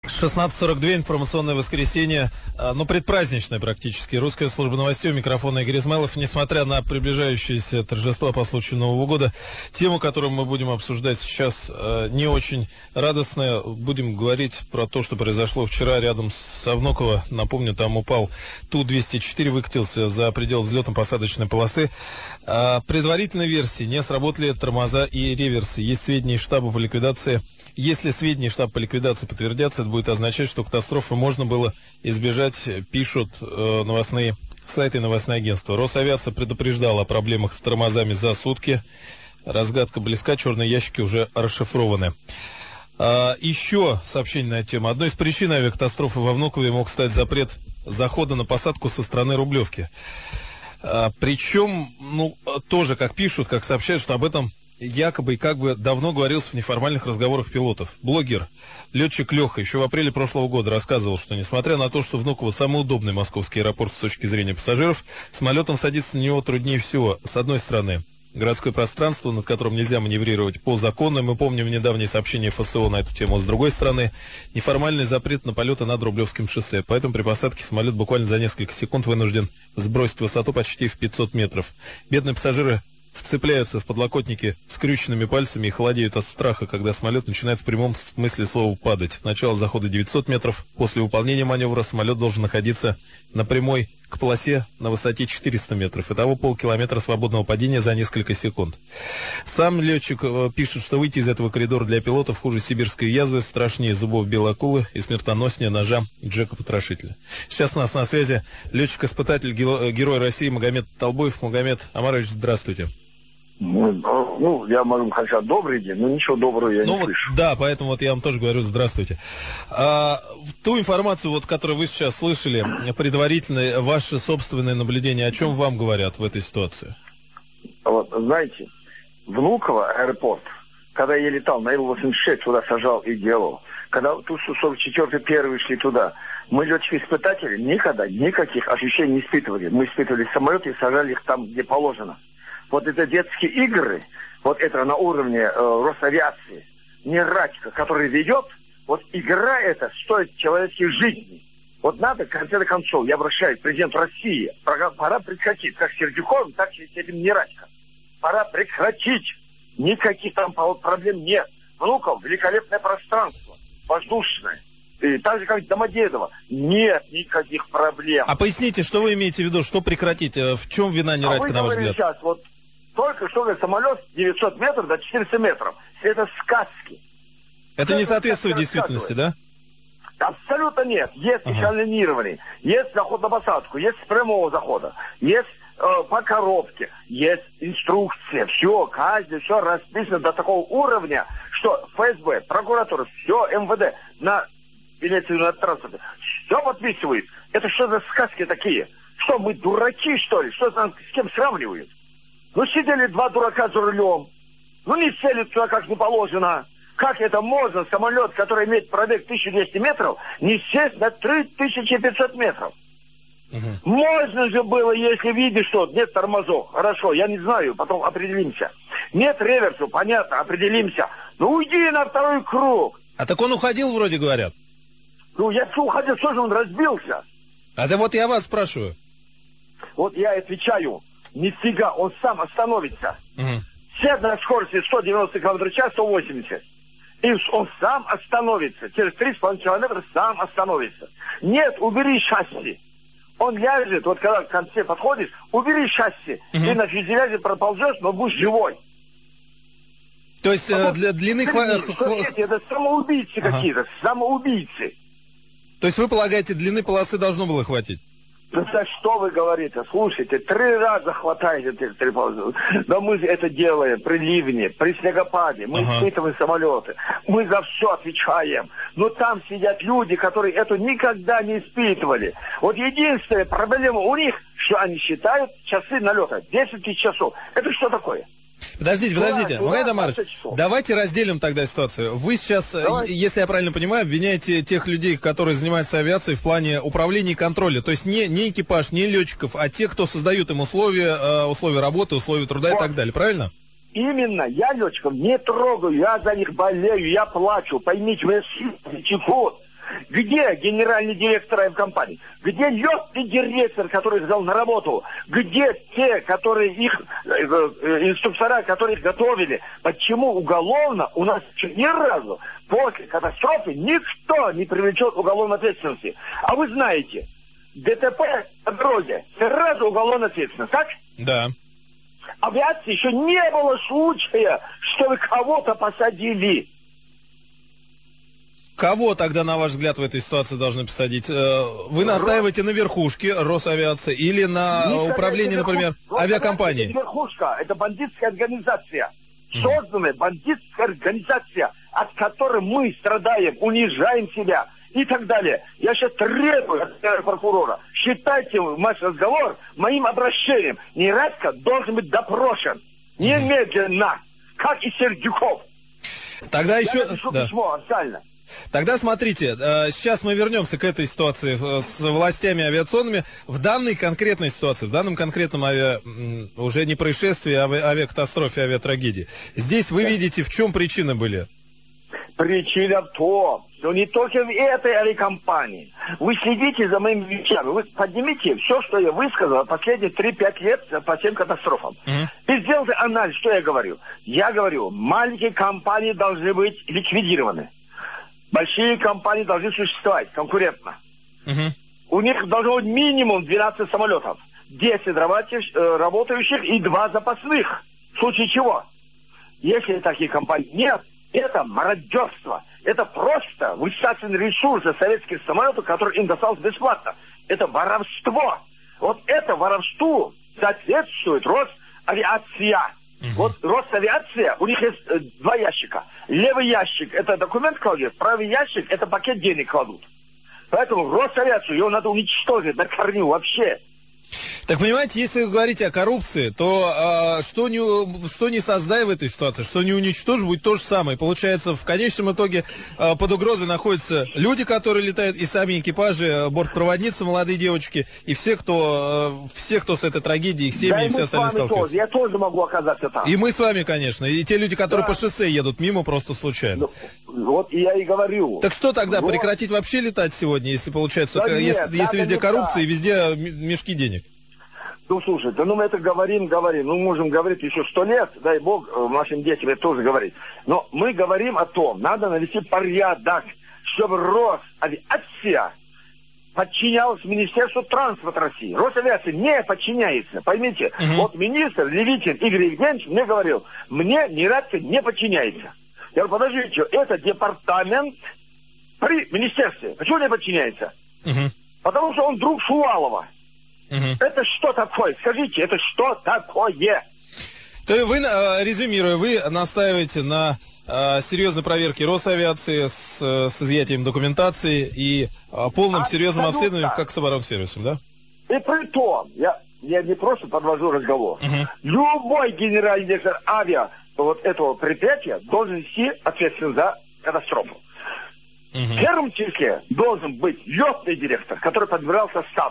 16:42, информационное воскресенье, предпраздничное практически. Русская служба новостей, у микрофона Игорь Измайлов. Несмотря на приближающееся торжество по случаю Нового года, тема, которую мы будем обсуждать сейчас, не очень радостная. Будем говорить про то, что произошло вчера рядом с Внуково. Напомню, там упал Ту-204, выкатился за пределы взлетно-посадочной полосы. Предварительной версии: не сработали тормоза и реверсы. Есть сведения штаба по ликвидации. Если сведения штаба по ликвидации подтвердятся, это будет означать, что катастрофы можно было избежать, пишут новостные сайты и новостные агентства. Росавиация предупреждала о проблемах с тормозами за сутки. Разгадка близка, черные ящики уже расшифрованы. Еще сообщение на эту тему. Одной из причин авиакатастрофы во Внукове мог стать запрет захода на посадку со стороны Рублевки. Причем, тоже, как пишут, как сообщают, что об этом якобы и как бы давно говорилось в неформальных разговорах пилотов. Блогер, летчик Леха еще в апреле прошлого года рассказывал, что несмотря на то, что Внуково самый удобный московский аэропорт с точки зрения пассажиров, самолетом садиться на него труднее всего. С одной стороны, городское пространство, над которым нельзя маневрировать по закону, мы помним недавнее сообщение ФСО на эту тему. С другой стороны, неформальный запрет на полеты над Рублевским шоссе. Поэтому при посадке самолет буквально за несколько секунд вынужден сбросить высоту почти в 500 метров. Бедные пассажиры вцепляются в подлокотники скрюченными пальцами и холодеют от страха, когда самолет начинает в прямом смысле слова падать. Начало захода 900 метров. После выполнения маневра самолет должен находиться на прямой к полосе на высоте 400 метров. Итого полкилометра свободного падения за несколько секунд. Сам летчик пишет, что выйти из этого коридора для пилотов хуже сибирской язвы, страшнее зубов белой акулы и смертоноснее ножа Джека-потрошителя. Сейчас у нас на связи летчик-испытатель, герой России Магомед Толбоев. Магомед Омарович, здравствуйте. Я могу сказать добрый день, но ничего доброго я не слышу. Да, поэтому я вам тоже говорю здравствуйте. Ту информацию, которую вы сейчас слышали, предварительно, ваши собственные наблюдения, о чем вам говорят в этой ситуации? Знаете, Внуково аэропорт, когда я летал на Ил-86, туда сажал и делал, когда Ту-144 первые шли туда, мы, летчики-испытатели, никогда никаких ощущений не испытывали. Мы испытывали самолеты и сажали их там, где положено. Это детские игры, это на уровне Росавиации, не Радька, который ведет, игра эта стоит человеческих жизней. Надо, в конце концов, я обращаюсь к президенту России, пора прекратить, как с Сердюковым, так и с этим не Радько. Пора прекратить, никаких там проблем нет. Внуково великолепное пространство, воздушное. И так же, как Домодедово, нет никаких проблем. А поясните, что вы имеете в виду, что прекратить? В чем вина не Радько, на ваш взгляд? Сейчас, только что самолет 900 метров до 400 метров. Это сказки. Это не соответствует действительности, да? Абсолютно нет. Есть эшелонирование, есть заход на посадку, есть с прямого захода, есть по коробке, есть инструкция, все, каждый, все расписано до такого уровня, что ФСБ, прокуратура, все, МВД, на билете на транспорте, все подписывает. Это что за сказки такие? Что, мы дураки, что ли? Что там с кем сравнивают? Сидели два дурака за рулем. Не сели туда, как не положено. Как это можно, самолет, который имеет пробег 1200 метров, не сесть на 3500 метров? Можно же было, если видишь, что нет тормозов. Хорошо, я не знаю, потом определимся. Нет реверсу, понятно, определимся. Уйди на второй круг. А так он уходил, вроде говорят. Я что уходил, что же он разбился? Я вас спрашиваю. Я отвечаю. Нифига, он сам остановится. Сядь на скорости 190 км в час, 180. И он сам остановится. Через 3,5 километра сам остановится. Нет, убери шасси. Он ляжет, когда к конце подходишь, убери шасси. Ты на фюзеляже проползешь, но будешь живой. То есть для длины... Это самоубийцы какие-то, самоубийцы. То есть вы полагаете, длины полосы должно было хватить? За что вы говорите? Слушайте, 3 раза хватает этих 3 полосы. Но мы это делаем при ливне, при снегопаде. Мы испытываем самолеты. Мы за все отвечаем. Но там сидят люди, которые это никогда не испытывали. Единственная проблема у них, что они считают часы налета. 10 тысяч часов. Это что такое? Подождите, Магомед Омарович, давайте разделим тогда ситуацию. Вы сейчас, если я правильно понимаю, обвиняете тех людей, которые занимаются авиацией в плане управления и контроля. То есть не экипаж, не летчиков, а те, кто создают им условия работы, условия труда и так далее, правильно? Именно, я летчиков не трогаю, я за них болею, я плачу. Поймите, мне силы текут. Где генеральный директор авиакомпании? Где летный директор, который их взял на работу? Где те, которые их, инструктора, которые их готовили? Почему уголовно у нас ни разу после катастрофы никто не привлечен к уголовной ответственности? А вы знаете, ДТП на дороге сразу уголовная ответственность, так? Да. Авиации еще не было случая, чтобы кого-то посадили. Кого тогда, на ваш взгляд, в этой ситуации должны посадить? Вы настаиваете на верхушке Росавиации или на управлении, например, авиакомпанией? Это верхушка, это бандитская организация. Созданная бандитская организация, от которой мы страдаем, унижаем себя и так далее. Я сейчас требую от прокурора, считайте наш разговор моим обращением. Нерадко должен быть допрошен. Немедленно. Как и Сердюков. Тогда еще... Я напишу письмо официально. Тогда смотрите, сейчас мы вернемся к этой ситуации с властями авиационными. В данной конкретной ситуации, в данном конкретном уже не происшествии, а авиакатастрофе, авиатрагедии. Здесь вы видите, в чем причины были? Причина в том, что не только в этой авиакомпании. Вы следите за моими вещами. Вы поднимите все, что я высказал последние 3-5 лет по всем катастрофам. И сделайте анализ, что я говорю. Я говорю, маленькие компании должны быть ликвидированы. Большие компании должны существовать конкурентно. У них должно быть минимум 12 самолетов, 10 работающих и 2 запасных. В случае чего? Если таких компаний нет, это мародерство. Это просто высасывание ресурса советских самолетов, которые им досталось бесплатно. Это воровство. Вот это воровству соответствует Росавиация. Вот Росавиация, у них есть 2 ящика. Левый ящик — это документ кладет, правый ящик — это пакет денег кладут. Поэтому Росавиацию, ее надо уничтожить на корню вообще. Так понимаете, если вы говорите о коррупции, то что не создай в этой ситуации, что не уничтожь, будет то же самое. Получается, в конечном итоге под угрозой находятся люди, которые летают, и сами экипажи, бортпроводницы, молодые девочки, и все, кто с этой трагедией, их семьи и все остальные сталкиваются. Я тоже могу оказаться там. И мы с вами, конечно, и те люди, которые по шоссе едут мимо просто случайно. Вот я и говорю. Так что тогда, прекратить вообще летать сегодня, если получается, если везде коррупция и везде мешки денег? Ну, слушайте, мы это говорим. Ну, можем говорить еще 100 лет, дай бог, нашим детям это тоже говорить. Но мы говорим о том, надо навести порядок, чтобы Росавиация подчинялась Министерству транспорта России. Росавиация не подчиняется, поймите. Вот министр Левитин Игорь Евгеньевич мне говорил, мне Нерадко не подчиняется. Я говорю, подождите, это департамент при министерстве. Почему не подчиняется? Потому что он друг Шувалова. Это что такое? Скажите, это что такое? То есть вы, резюмируя, вы настаиваете на серьезной проверке Росавиации с изъятием документации и полным серьезным обследованием, как с оборонсервисом, да? И при том, я не просто подвожу разговор. Любой генеральный директор вот этого предприятия должен нести ответственность за катастрофу. В первом числе должен быть летный директор, который подбирал состав.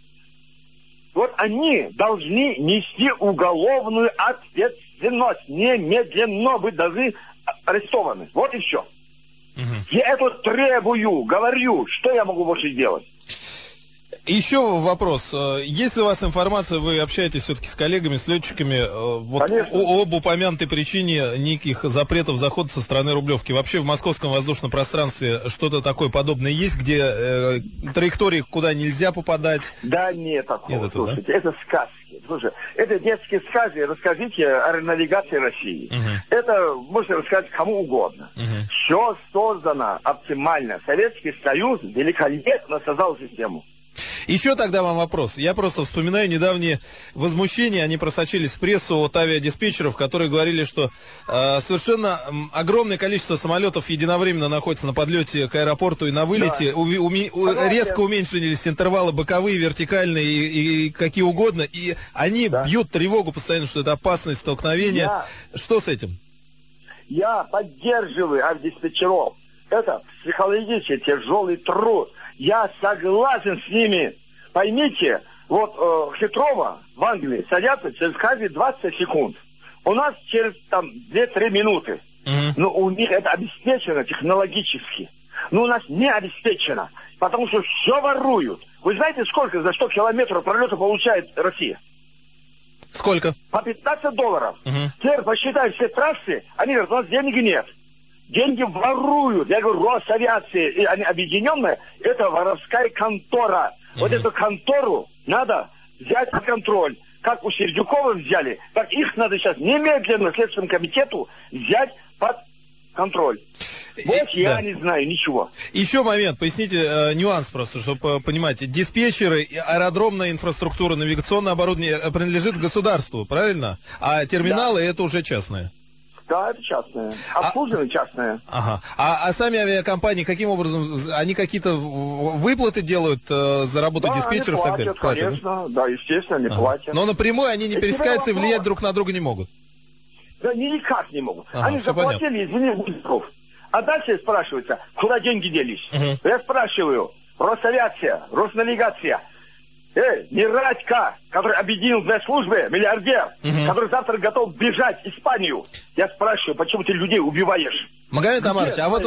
Вот они должны нести уголовную ответственность. Немедленно быть должны арестованы. Вот и все. Я это требую, говорю. Что я могу больше сделать? Еще вопрос. Есть ли у вас информация, вы общаетесь все-таки с коллегами, с летчиками, об упомянутой причине неких запретов захода со стороны Рублевки? Вообще в московском воздушном пространстве что-то такое подобное есть, где траектории, куда нельзя попадать? Да нет такого, слушайте, это сказки. Слушай, это детские сказки, расскажите о навигации России. Это можно рассказать кому угодно. Все создано оптимально. Советский Союз великолепно создал систему. Еще тогда вам вопрос. Я просто вспоминаю недавние возмущения, они просочились в прессу от авиадиспетчеров, которые говорили, что совершенно огромное количество самолетов единовременно находится на подлете к аэропорту и на вылете. Да. Резко уменьшились интервалы боковые, вертикальные и какие угодно. И они бьют тревогу постоянно, что это опасность столкновения. Что с этим? Я поддерживаю авиадиспетчеров. Это психологически тяжелый труд. Я согласен с ними. Поймите, вот Хитрова в Англии садятся через каждые 20 секунд. У нас через 2-3 минуты. Но у них это обеспечено технологически. Но у нас не обеспечено, потому что все воруют. Вы знаете, сколько за 100 километров пролета получает Россия? Сколько? По $15. Угу. Теперь посчитай все трассы, они говорят, у нас денег нет. Деньги воруют. Я говорю, Росавиация, и они объединенные, это воровская контора. Вот эту контору надо взять под контроль. Как у Сердюкова взяли, так их надо сейчас немедленно Следственному комитету взять под контроль. Вот я не знаю ничего. Еще момент, поясните нюанс просто, чтобы понимать. Диспетчеры, аэродромная инфраструктура, навигационное оборудование принадлежит государству, правильно? А терминалы это уже частные. Да, это частное. Обслуживание частное. Ага. А сами авиакомпании каким образом? Они какие-то выплаты делают за работу диспетчеров? Да, они платят, конечно. Да, естественно, они платят. Но напрямую они не пересекаются и влиять друг на друга не могут? Да, никак не могут. Они заплатили, извини, Гудков. А дальше спрашивается, куда деньги делись? Я спрашиваю, Росавиация, Роснавигация. Не Радька, который объединил две службы, миллиардер, который завтра готов бежать в Испанию. Я спрашиваю, почему ты людей убиваешь? Магомед Омарович, а вот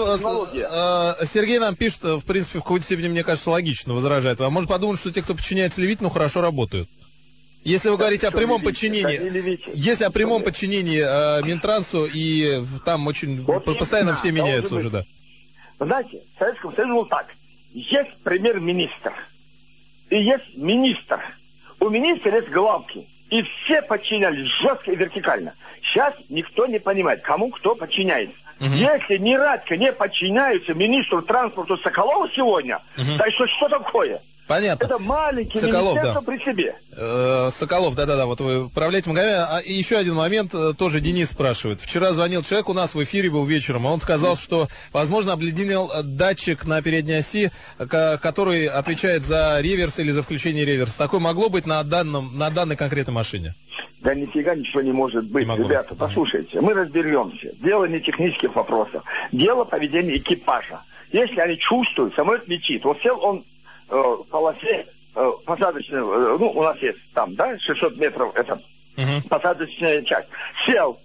Сергей нам пишет, в принципе, в какой-то степени, мне кажется, логично возражает. А может подумать, что те, кто подчиняется Левитину, хорошо работают? Если вы говорите о прямом подчинении, если о прямом подчинении Минтрансу, и там очень постоянно все меняются уже, да. Вы знаете, в Советском Союзе было так. Есть премьер-министр. И есть министр. У министра есть главки. И все подчинялись жестко и вертикально. Сейчас никто не понимает, кому кто подчиняется. Если ни Радька не подчиняется министру транспорта Соколову сегодня, да еще что такое? Понятно. Это маленький Соколов, министерство при себе. Соколов, да-да-да, вот вы управляете Магомед. И еще один момент, тоже Денис спрашивает. Вчера звонил человек, у нас в эфире был вечером, и он сказал, что, возможно, обледенел датчик на передней оси, который отвечает за реверс или за включение реверса. Такое могло быть на данной конкретной машине? Да нифига ничего не может быть. Ребята, послушайте, мы разберемся. Дело не технических вопросов. Дело поведения экипажа. Если они чувствуют, самолет летит. Вот сел он в полосе посадочной, у нас есть там, да, 600 метров, это посадочная часть. Сел,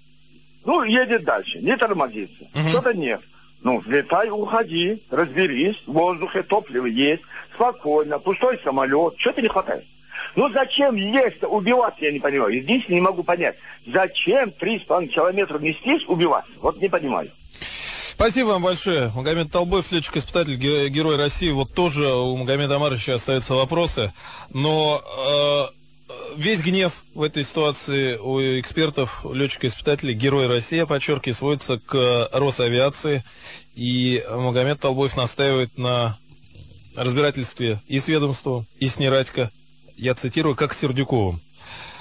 едет дальше, не тормозится, что-то нет. Взлетай, уходи, разберись, в воздухе топливо есть, спокойно, пустой самолет, что-то не хватает. Зачем лезть, убиваться, я не понимаю. Единственное, не могу понять, зачем 3,5 километра нестись, убиваться, вот не понимаю. Спасибо вам большое. Магомед Толбоев, летчик-испытатель, Герой России. Вот тоже у Магомеда Омаровича остаются вопросы. Но весь гнев в этой ситуации у экспертов, летчика-испытателей, Герой России, я подчеркиваю, сводится к Росавиации. И Магомед Толбоев настаивает на разбирательстве и с ведомством, и с Нерадько. Я цитирую, как с Сердюковым.